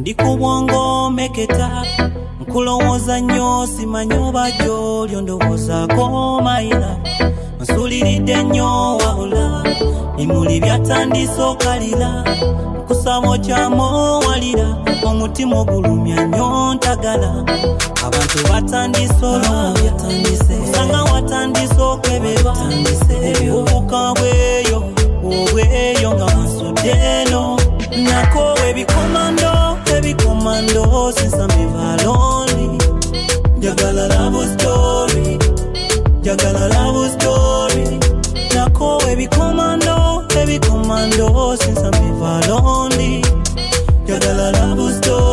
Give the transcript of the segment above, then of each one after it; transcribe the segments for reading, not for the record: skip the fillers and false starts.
ndikubwongo meketa nkulowooza nnyo simanyi oba gy'oli ondowoozaako mayira nsuuliridde nnyo wabula bimuli byatandise okalira nkusaba okyamowalira omutima ogulumya nnyo ntagala abantu batandise olwabya osanga watandise okweberwa obuvubuka bweyo obweyo nga wansudde eno nako ebikomando since I'm ever lonely jagala love story nako ebikomando since I'm ever lonely jagala love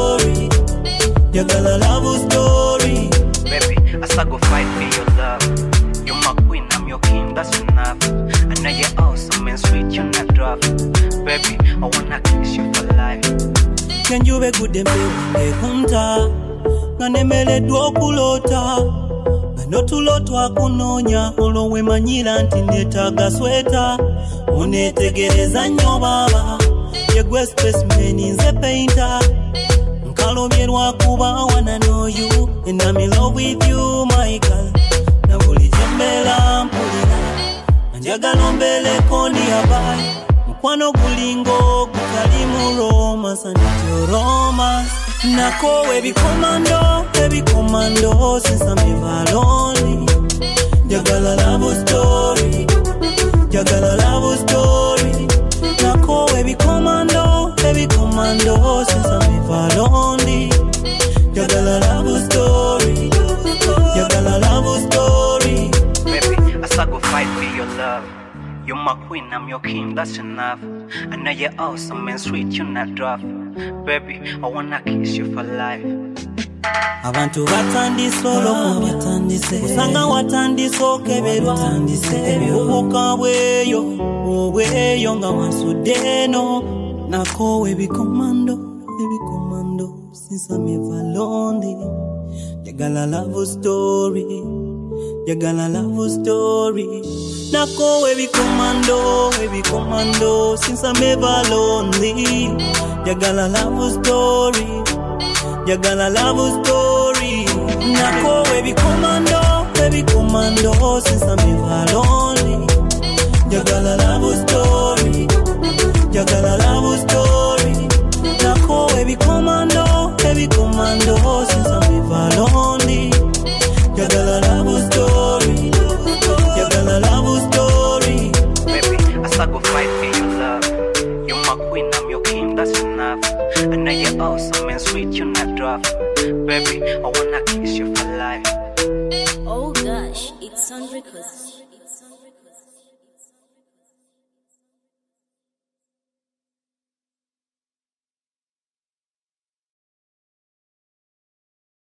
story baby I go fight for your love you're my queen I'm your king that's enough I know you're awesome and sweet you're not rough baby I wanna kiss you for life Kenjube kudembe kunta nganemeleddwa okulota notulotwa kunonya olwowe manyira nti neetaaga sweta oneetegereza nnyo baba yegwe specimen nze painter nkalobye lwakuba wanna know you and I'm in love with you my girl na buli gyembeera mpulira njagala ombeereko nearby mukwano gulingo gutalimu romance and your romance nako ebikomando since I'm ever lonely jagala love story nako ebikomando since I'm ever lonely jagala love story baby I go fight for your love you're my queen, I'm your king, that's enough I know you're awesome and sweet, you're not rough baby, I wanna kiss you for life abantu batandise olwabya osanga watandise okeberwa obuvubuka bweyo nga wansudde eno nako ebikomando since I'm ever lonely jagala love story nako ebikomando since I'm ever lonely jagala love story nako ebikomando since I'm ever lonely jagala love story nako ebikomando since I'm ever lonely jagala love story baby I go fight for your love you're my queen I'm your king that's enough I know you're awesome and sweet you're not rough baby I wanna kiss you for life oh gosh it's Sandrica's